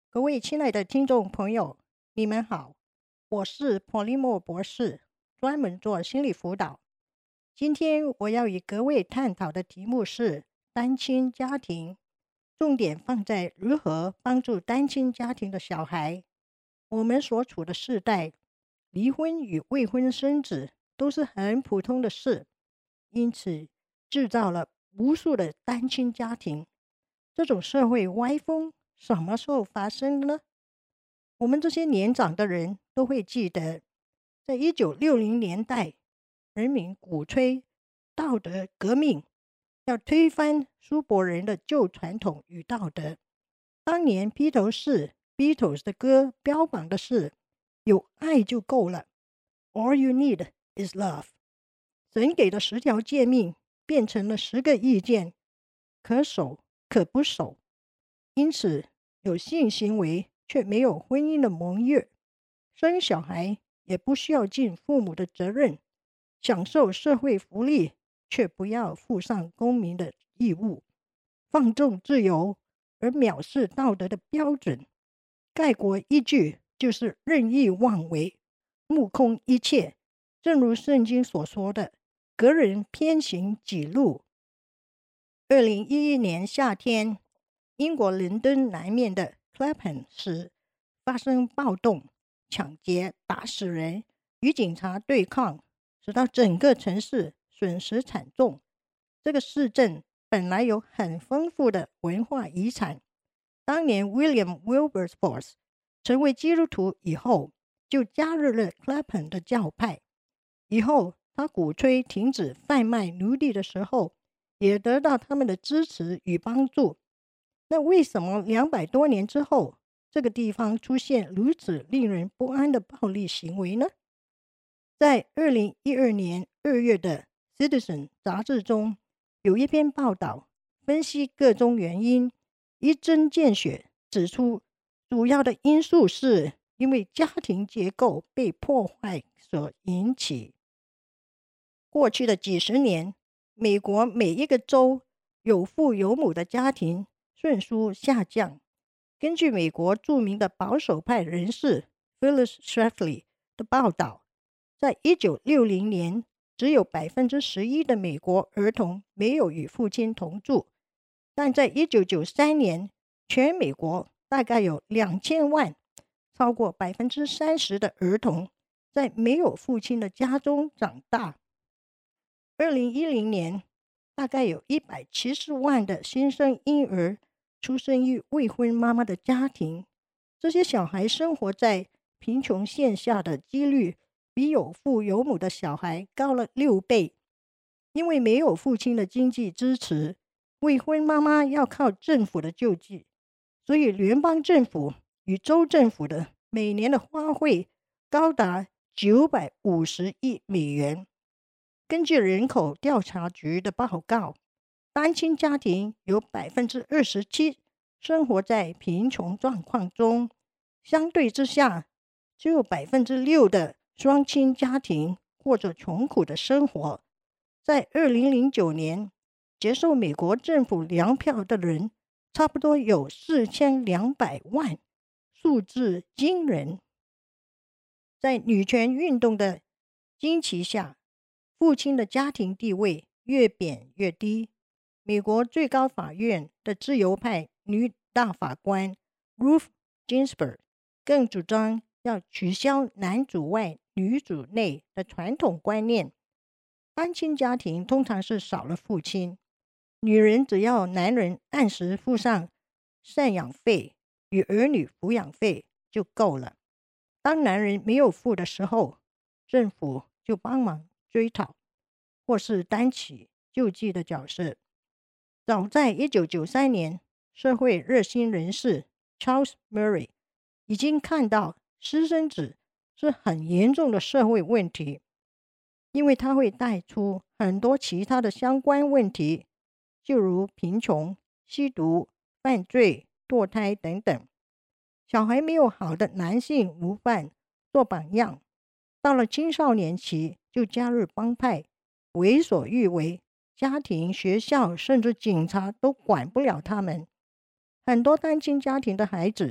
各位亲爱的听众朋友，你们好，我是普利莫博士，专门做心理辅导。今天我要与各位探讨的题目是单亲家庭，重点放在如何帮助单亲家庭的小孩。我们所处的世代，离婚与未婚生子都是很普通的事，因此制造了无数的单亲家庭。这种社会歪风什么时候发生的呢？我们这些年长的人都会记得，在1960年代，人民鼓吹道德革命，要推翻苏泊人的旧传统与道德。当年披头士 Beatles 的歌标榜的是有爱就够了， All you need is love。 神给的10条诫命变成了10个意见，可守可不守。因此有性行为却没有婚姻的盟约，生小孩也不需要尽父母的责任，享受社会福利却不要负上公民的义务，放纵自由而藐视道德的标准，概括一句就是任意妄为，目空一切。正如圣经所说的，各人偏行己路。2011年夏天，英国伦敦南面的 Clapham 市发生暴动、抢劫、打死人，与警察对抗，使到整个城市损失惨重。这个市镇本来有很丰富的文化遗产，当年 William Wilberforce 成为基督徒以后，就加入了 Clapham 的教派。以后他鼓吹停止贩卖奴隶的时候，也得到他们的支持与帮助。那为什么200多年之后，这个地方出现如此令人不安的暴力行为呢？在2012年2月的 Citizen 杂志中，有一篇报道分析各种原因，一针见血指出，主要的因素是因为家庭结构被破坏所引起。过去的几十年，美国每一个州有父有母的家庭迅速下降。根据美国著名的保守派人士 Phyllis Schlafly 的报道，在1960年，只有 11% 的美国儿童没有与父亲同住，但在1993年，全美国大概有2000万，超过 30% 的儿童在没有父亲的家中长大。2010年，大概有170万的新生婴儿出生于未婚妈妈的家庭，这些小孩生活在贫穷线下的几率比有父有母的小孩高了6倍。因为没有父亲的经济支持，未婚妈妈要靠政府的救济，所以联邦政府与州政府的每年的花费高达950亿美元。根据人口调查局的报告，单亲家庭有 27% 生活在贫穷状况中，相对之下，只有 6% 的双亲家庭过着穷苦的生活。在2009年，接受美国政府粮票的人差不多有4200万，数字惊人。在女权运动的惊奇下，父亲的家庭地位越贬越低。美国最高法院的自由派女大法官 Ruth Ginsburg 更主张要取消男主外女主内的传统观念。单亲家庭通常是少了父亲，女人只要男人按时付上赡养费与儿女抚养费就够了。当男人没有付的时候，政府就帮忙追讨，或是担起救济的角色。早在1993年，社会热心人士 Charles Murray 已经看到私生子是很严重的社会问题，因为它会带出很多其他的相关问题，就如贫穷、吸毒、犯罪、堕胎等等。小孩没有好的男性模范做榜样，到了青少年期就加入帮派，为所欲为，家庭、学校甚至警察都管不了他们。很多单亲家庭的孩子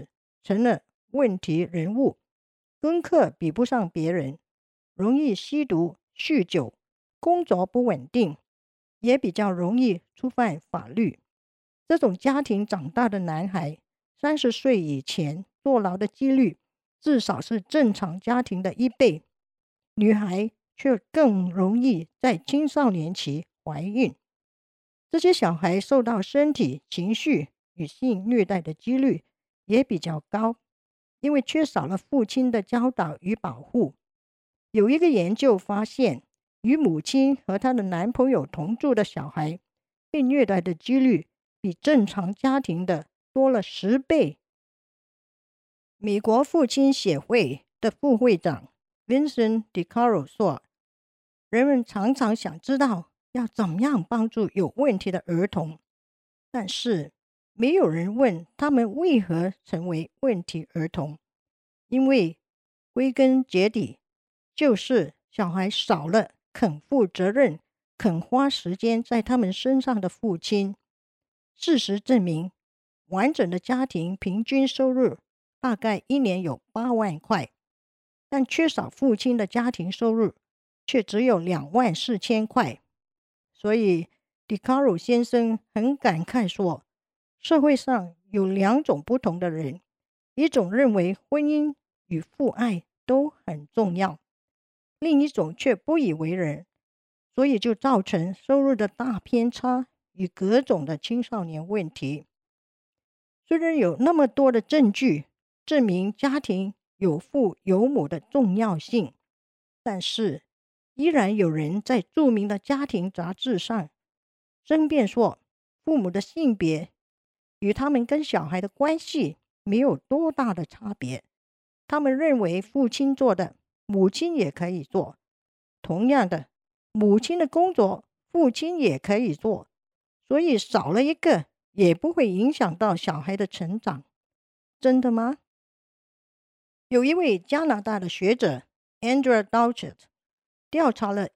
成了问题人物，功课比不上别人，容易吸毒、酗酒，工作不稳定，也比较容易触犯法律。这种家庭长大的男孩，30岁以前坐牢的几率至少是正常家庭的1倍。女孩却更容易在青少年期怀孕。这些小孩受到身体、情绪与性虐待的几率也比较高，因为缺少了父亲的教导与保护。有一个研究发现，与母亲和她的男朋友同住的小孩被虐待的几率比正常家庭的多了10倍。美国父亲协会的副会长 Vincent DiCaro 说，人们常常想知道要怎么样帮助有问题的儿童，但是没有人问他们为何成为问题儿童，因为归根结底就是小孩少了肯负责任、肯花时间在他们身上的父亲。事实证明，完整的家庭平均收入大概1年有8万块，但缺少父亲的家庭收入却只有24000块。所以迪卡鲁先生很感慨说，社会上有2种不同的人，一种认为婚姻与父爱都很重要，另一种却不以为然，所以就造成收入的大偏差与各种的青少年问题。虽然有那么多的证据证明家庭有父有母的重要性，但是依然有人在著名的家庭杂志上争辩说，父母的性别与他们跟小孩的关系没有多大的差别。他们认为父亲做的，母亲也可以做。同样的，母亲的工作，父亲也可以做。所以少了一个，也不会影响到小孩的成长。真的吗？有一位加拿大的学者 Andrea Doucet 调查了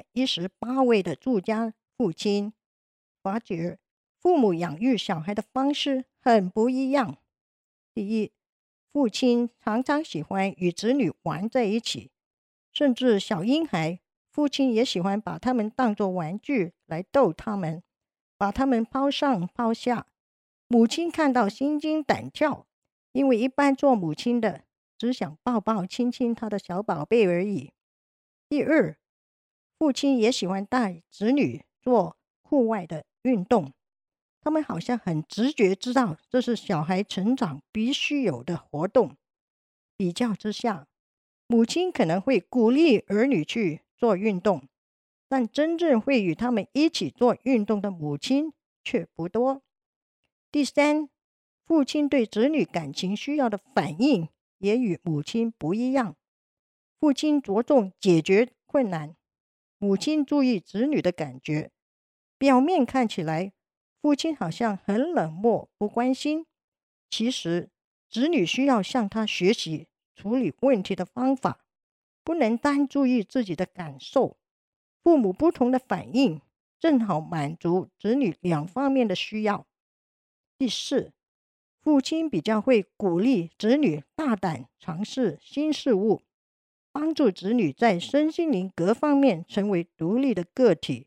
118位的住家父亲，发觉父母养育小孩的方式很不一样。第一，父亲常常喜欢与子女玩在一起，甚至小婴孩，父亲也喜欢把他们当作玩具来逗他们，把他们抛上抛下。母亲看到心惊胆跳，因为一般做母亲的只想抱抱亲亲他的小宝贝而已。第二，父亲也喜欢带子女做户外的运动，他们好像很直觉知道这是小孩成长必须有的活动。比较之下，母亲可能会鼓励儿女去做运动，但真正会与他们一起做运动的母亲却不多。第三，父亲对子女感情需要的反应也与母亲不一样。父亲着重解决困难，母亲注意子女的感觉。表面看起来，父亲好像很冷漠不关心，其实子女需要向他学习处理问题的方法，不能单注意自己的感受。父母不同的反应正好满足子女2方面的需要。第四，父亲比较会鼓励子女大胆尝试新事物，帮助子女在身心灵各方面成为独立的个体。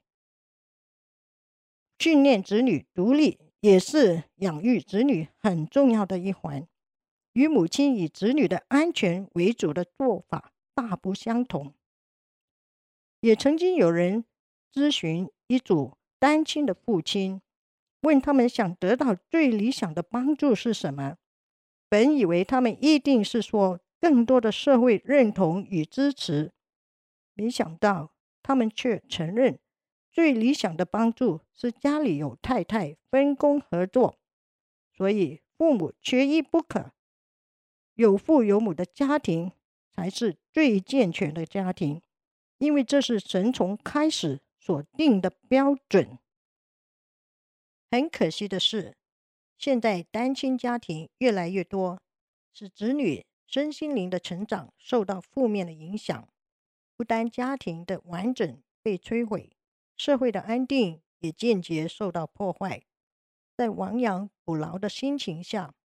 训练子女独立也是养育子女很重要的一环，与母亲以子女的安全为主的做法大不相同。也曾经有人咨询一组单亲的父亲，问他们想得到最理想的帮助是什么。本以为他们一定是说更多的社会认同与支持，没想到他们却承认最理想的帮助是家里有太太分工合作，所以父母缺一不可。有父有母的家庭才是最健全的家庭，因为这是神从开始所定的标准。很可惜的是，现在单亲家庭越来越多，使子女身心灵的成长受到负面的影响。不单家庭的完整被摧毁，社会的安定也间接受到破坏。在亡羊补牢的心情下，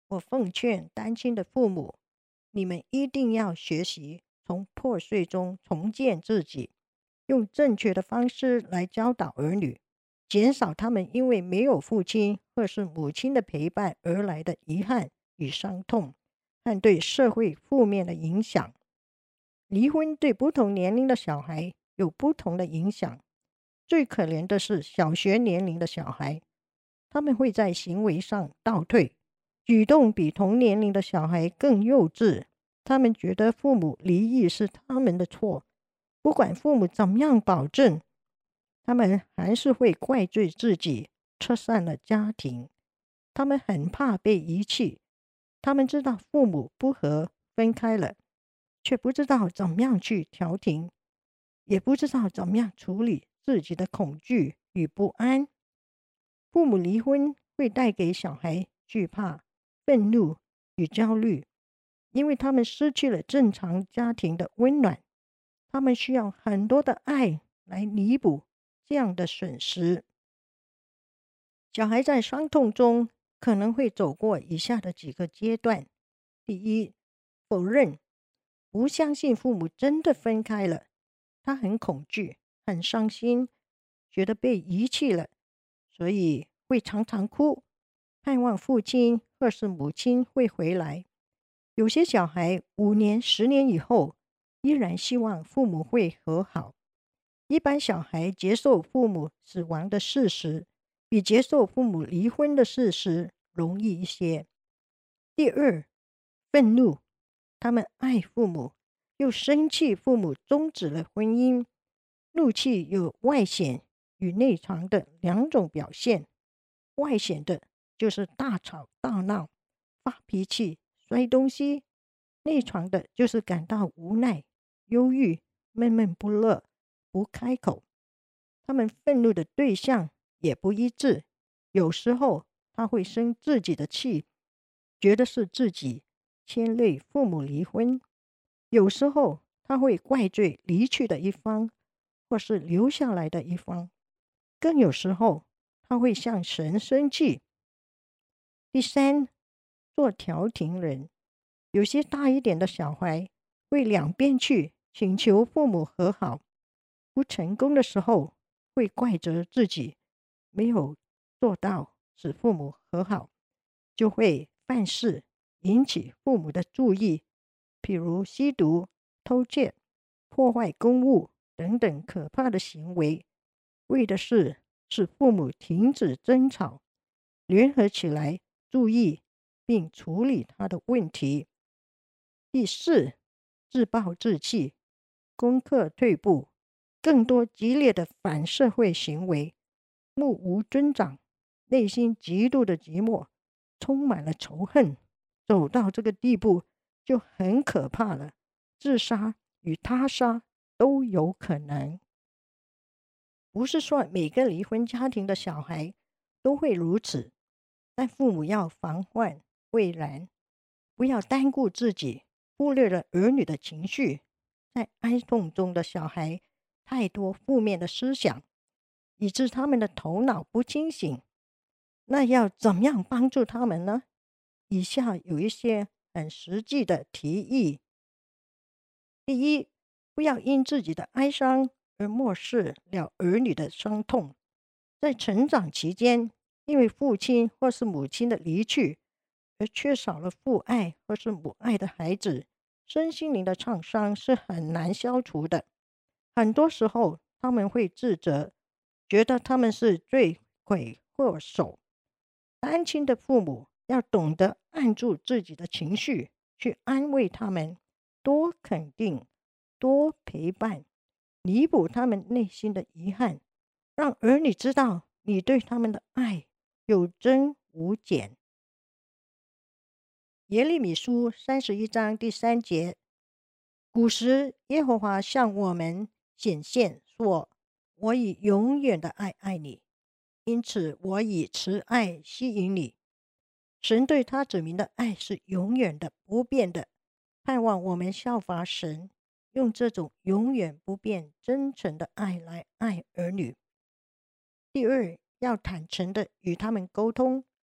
我奉劝单亲的父母，你们一定要学习从破碎中重建自己，用正确的方式来教导儿女，减少他们因为没有父亲或是母亲的陪伴而来的遗憾与伤痛，和对社会负面的影响。离婚对不同年龄的小孩有不同的影响，最可怜的是小学年龄的小孩，他们会在行为上倒退，举动比同年龄的小孩更幼稚。他们觉得父母离异是他们的错，不管父母怎么样保证，他们还是会怪罪自己拆散了家庭。他们很怕被遗弃，他们知道父母不和分开了，却不知道怎么样去调停，也不知道怎么样处理自己的恐惧与不安。父母离婚会带给小孩惧怕、愤怒与焦虑，因为他们失去了正常家庭的温暖，他们需要很多的爱来弥补这样的损失。小孩在伤痛中可能会走过以下的几个阶段：第一，否认，不相信父母真的分开了，他很恐惧、很伤心，觉得被遗弃了，所以会常常哭，盼望父亲或是母亲会回来。有些小孩5年、10年以后，依然希望父母会和好。一般小孩接受父母死亡的事实，比接受父母离婚的事实容易一些。第二，愤怒，他们爱父母，又生气父母终止了婚姻。怒气有外显与内藏的2种表现。外显的就是大吵大闹、发脾气、摔东西；内藏的就是感到无奈、忧郁、闷闷不乐、不开口。他们愤怒的对象也不一致，有时候他会生自己的气，觉得是自己牵累父母离婚；有时候他会怪罪离去的一方，或是留下来的一方；更有时候他会向神生气。第三，做调停人，有些大一点的小孩会两边去请求父母和好，不成功的时候会怪责自己没有做到使父母和好，就会犯事引起父母的注意，譬如吸毒、偷窃、破坏公物等等可怕的行为，为的是使父母停止争吵，联合起来注意并处理他的问题。第四，自暴自弃，功课退步，更多激烈的反社会行为，目无尊长，内心极度的寂寞，充满了仇恨，走到这个地步就很可怕了，自杀与他杀都有可能。不是说每个离婚家庭的小孩都会如此，但父母要防患未然，不要单顾自己，忽略了儿女的情绪。在哀痛中的小孩太多负面的思想，以致他们的头脑不清醒。那要怎么样帮助他们呢？以下有一些很实际的提议。第一，不要因自己的哀伤而漠视了儿女的伤痛。在成长期间，因为父亲或是母亲的离去而缺少了父爱或是母爱的孩子，身心灵的创伤是很难消除的。很多时候他们会自责，觉得他们是罪魁祸首。单亲的父母要懂得按住自己的情绪，去安慰他们，多肯定，多陪伴，弥补他们内心的遗憾，让儿女知道你对他们的爱有增无减。耶利米书31章第3节，古时耶和华向我们显现说，我以永远的爱爱你，因此我以慈爱吸引你。神对他子民的爱是永远的、不变的，盼望我们效法神，用这种永远不变、真诚的爱来爱儿女。第二，要坦诚的与他们沟通，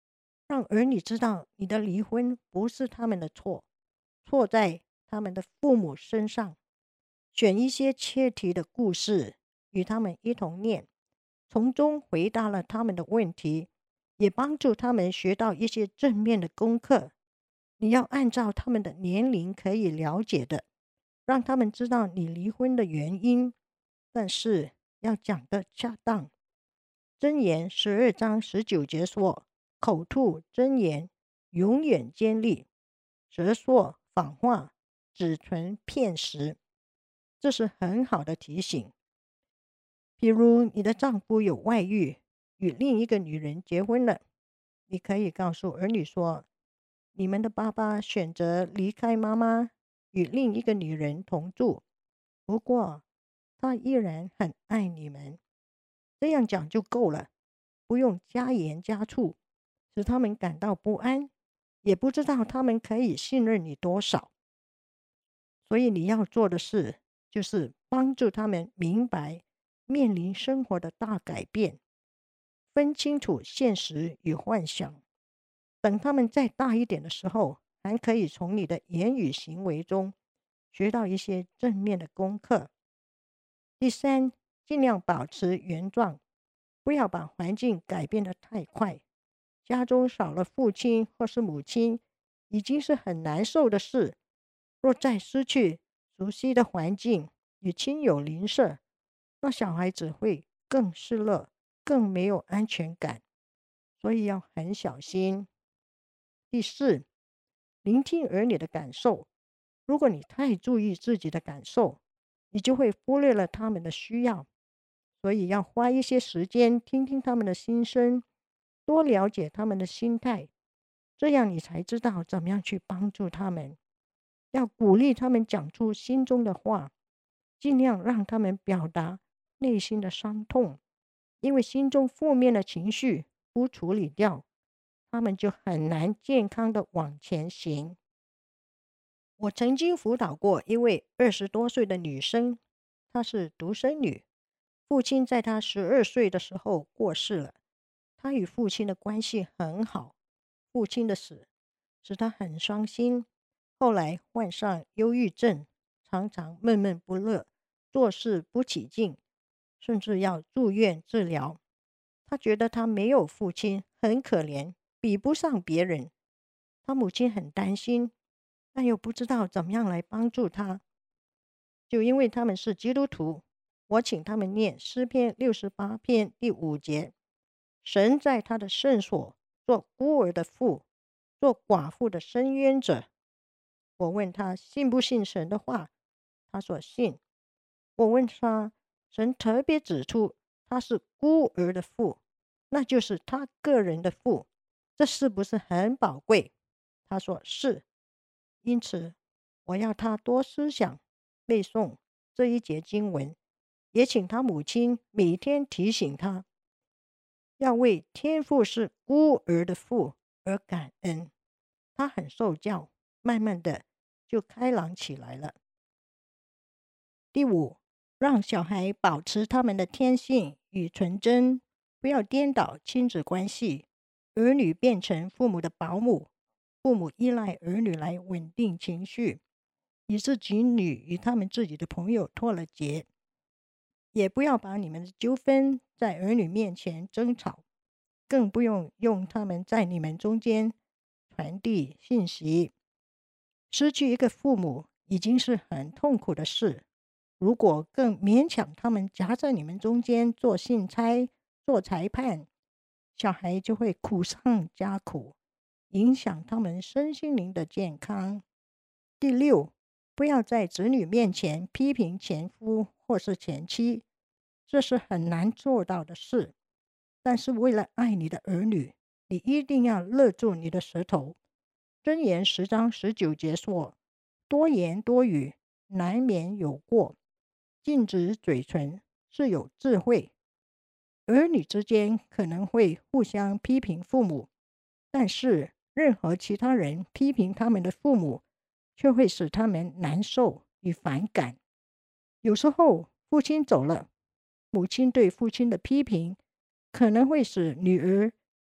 让儿女知道你的离婚不是他们的错，错在他们的父母身上。选一些切题的故事与他们一同念，从中回答了他们的问题，也帮助他们学到一些正面的功课。你要按照他们的年龄可以了解的，让他们知道你离婚的原因，但是要讲得恰当。箴言12章19节说：口吐箴言，永远坚立；舌说谎话，只存骗时。这是很好的提醒。比如你的丈夫有外遇，与另一个女人结婚了，你可以告诉儿女说，你们的爸爸选择离开妈妈，与另一个女人同住，不过他依然很爱你们。这样讲就够了，不用加盐加醋，使他们感到不安，也不知道他们可以信任你多少。所以你要做的事，就是帮助他们明白面临生活的大改变，分清楚现实与幻想。等他们再大一点的时候，还可以从你的言语行为中学到一些正面的功课。第三，尽量保持原状，不要把环境改变得太快。家中少了父亲或是母亲，已经是很难受的事。若再失去熟悉的环境与亲友邻舍，那小孩子会更失落，更没有安全感。所以要很小心。第四，聆听儿女的感受。如果你太注意自己的感受，你就会忽略了他们的需要。所以要花一些时间听听他们的心声，多了解他们的心态，这样你才知道怎么样去帮助他们。要鼓励他们讲出心中的话，尽量让他们表达内心的伤痛，因为心中负面的情绪不处理掉，他们就很难健康的往前行。我曾经辅导过一位20多岁的女生，她是独生女，父亲在她12岁的时候过世了。她与父亲的关系很好，父亲的死使她很伤心，后来患上忧郁症，常常闷闷不乐，做事不起劲，甚至要住院治疗。她觉得她没有父亲，很可怜，比不上别人。她母亲很担心，但又不知道怎么样来帮助她。就因为他们是基督徒，我请他们念诗篇68篇第5节：神在他的圣所做孤儿的父，做寡妇的伸冤者。我问他信不信神的话，他说信。我问他，神特别指出他是孤儿的父，那就是他个人的父，这是不是很宝贵？他说是。因此我要他多思想背诵这一节经文，也请他母亲每天提醒他，要为天父是孤儿的父而感恩。他很受教，慢慢的就开朗起来了。第五，让小孩保持他们的天性与纯真，不要颠倒亲子关系，儿女变成父母的保姆，父母依赖儿女来稳定情绪，以致子女与他们自己的朋友脱了节。也不要把你们的纠纷在儿女面前争吵，更不用他们在你们中间传递信息。失去一个父母已经是很痛苦的事，如果更勉强他们夹在你们中间做信差、做裁判，小孩就会苦上加苦，影响他们身心灵的健康。第六，不要在子女面前批评前夫或是前妻，这是很难做到的事。但是为了爱你的儿女，你一定要勒住你的舌头。箴言10章19节说：多言多语，难免有过；禁止嘴唇，是有智慧。儿女之间可能会互相批评父母，但是任何其他人批评他们的父母，却会使他们难受与反感。有时候父亲走了，母亲对父亲的批评可能会使女儿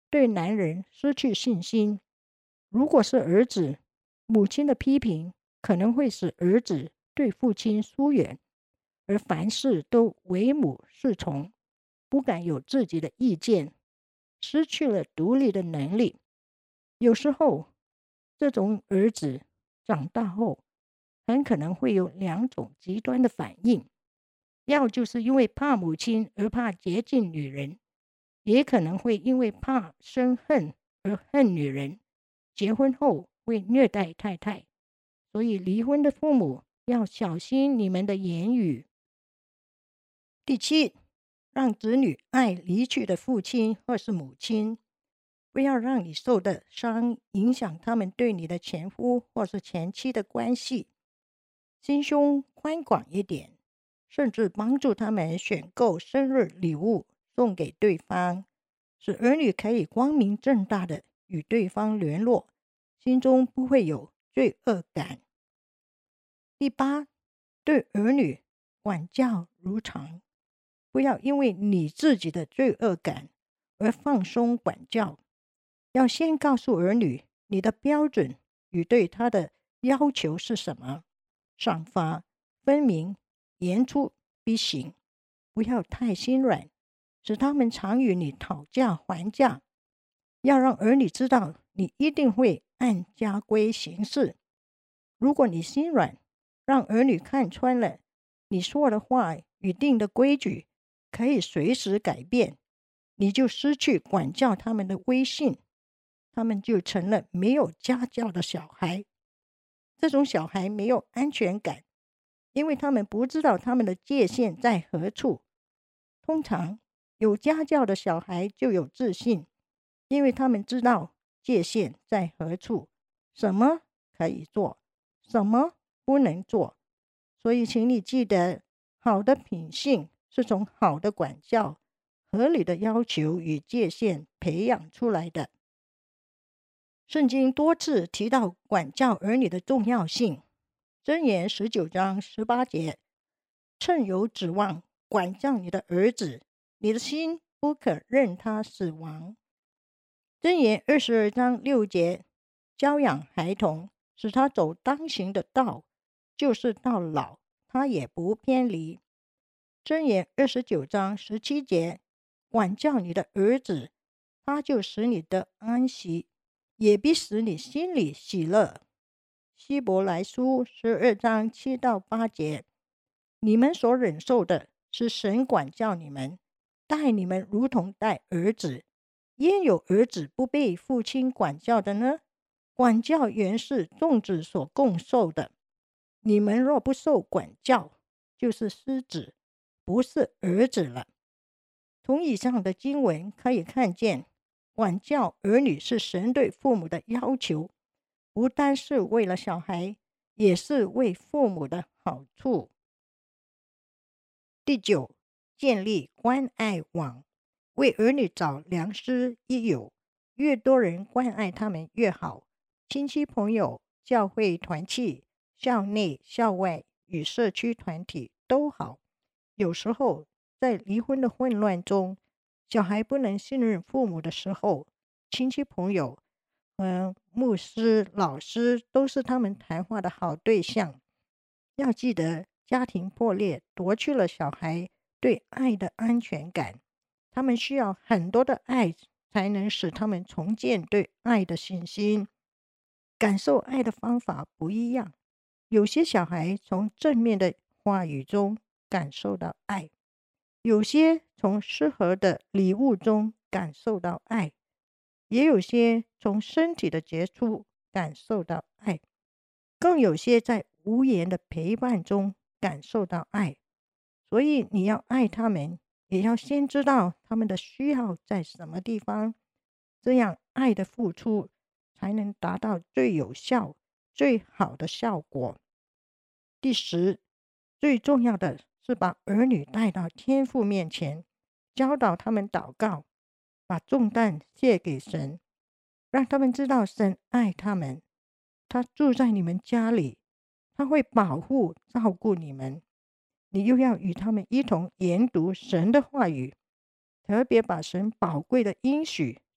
对男人失去信心。如果是儿子，母亲的批评可能会使儿子对父亲疏远，而凡事都唯母是从，不敢有自己的意见，失去了独立的能力。有时候，这种儿子长大后很可能会有两种极端的反应，要就是因为怕母亲而怕接近女人，也可能会因为怕生恨而恨女人，结婚后会虐待太太。所以离婚的父母要小心你们的言语。第七，让子女爱离去的父亲或是母亲，不要让你受的伤影响他们对你的前夫或是前妻的关系。心胸宽广一点，甚至帮助他们选购生日礼物送给对方，使儿女可以光明正大的与对方联络，心中不会有罪恶感。第八，对儿女管教如常，不要因为你自己的罪恶感而放松管教，要先告诉儿女你的标准与对他的要求是什么，赏罚分明，言出必行，不要太心软，使他们常与你讨价还价。要让儿女知道你一定会按家规行事。如果你心软，让儿女看穿了你说的话与定的规矩可以随时改变，你就失去管教他们的威信，他们就成了没有家教的小孩。这种小孩没有安全感，因为他们不知道他们的界限在何处。通常有家教的小孩就有自信，因为他们知道界限在何处，什么可以做，什么不能做。所以请你记得，好的品性是从好的管教、合理的要求与界限培养出来的。圣经多次提到管教儿女的重要性。箴言19章18节，趁有指望管教你的儿子，你的心不可任他死亡。箴言22章6节，教养孩童，使他走当行的道，就是到老他也不偏离。箴言29章17节，管教你的儿子，他就使你得安息，也必使你心里喜乐。希伯来书12章7到8节，你们所忍受的是神管教你们，待你们如同待儿子。焉有儿子不被父亲管教的呢？管教原是众子所共受的。你们若不受管教，就是失子，不是儿子了。从以上的经文可以看见，管教儿女是神对父母的要求，不单是为了小孩，也是为父母的好处。第九，建立关爱网，为儿女找良师益友，越多人关爱他们越好。亲戚朋友、教会团契、校内校外与社区团体都好。有时候在离婚的混乱中，小孩不能信任父母的时候，亲戚朋友牧师、老师都是他们谈话的好对象。要记得，家庭破裂夺去了小孩对爱的安全感，他们需要很多的爱才能使他们重建对爱的信心。感受爱的方法不一样，有些小孩从正面的话语中感受到爱，有些从适合的礼物中感受到爱，也有些从身体的接触感受到爱，更有些在无言的陪伴中感受到爱。所以你要爱他们，也要先知道他们的需要在什么地方，这样爱的付出才能达到最有效、最好的效果。第10，最重要的是把儿女带到天父面前，教导他们祷告，把重担卸给神，让他们知道神爱他们，他住在你们家里，他会保护照顾你们。你又要与他们一同研读神的话语，特别把神宝贵的应许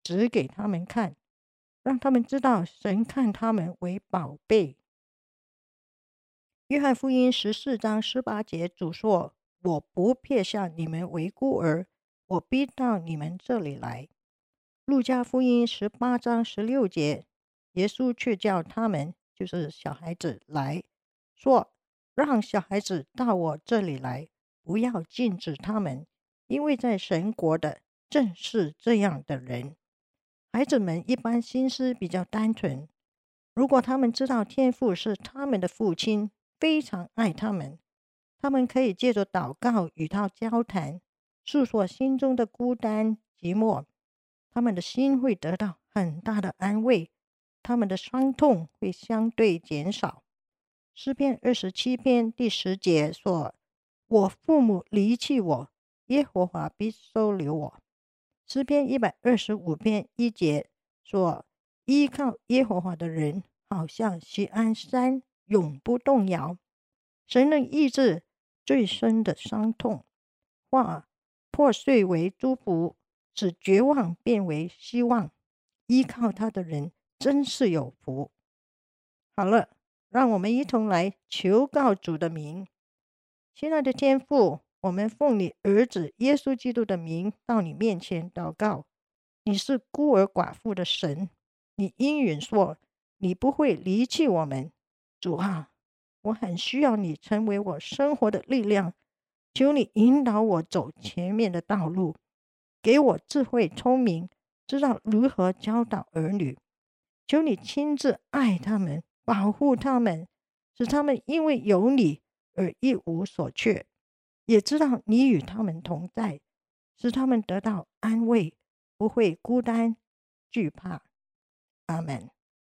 指给他们看，让他们知道神看他们为宝贝。约翰福音14章18节，主说：我不撇下你们为孤儿，我必到你们这里来。路加福音18章16节，耶稣却叫他们，就是小孩子来，说：让小孩子到我这里来，不要禁止他们，因为在神国的正是这样的人。孩子们一般心思比较单纯，如果他们知道天父是他们的父亲，非常爱他们，他们可以借着祷告与他交谈，诉说心中的孤单寂寞，他们的心会得到很大的安慰，他们的伤痛会相对减少。诗篇27篇第10节说：我父母离弃我，耶和华必收留我。诗篇125篇1节说：依靠耶和华的人，好像锡安山，永不动摇。神能医治最深的伤痛，化破碎为祝福，使绝望变为希望。依靠他的人真是有福。好了，让我们一同来求告主的名。亲爱的天父，我们奉你儿子耶稣基督的名到你面前祷告。你是孤儿寡妇的神，你应允说你不会离弃我们。主啊，我很需要你成为我生活的力量，求你引导我走前面的道路，给我智慧聪明，知道如何教导儿女。求你亲自爱他们，保护他们，使他们因为有你而一无所缺，也知道你与他们同在，使他们得到安慰，不会孤单惧怕。阿们。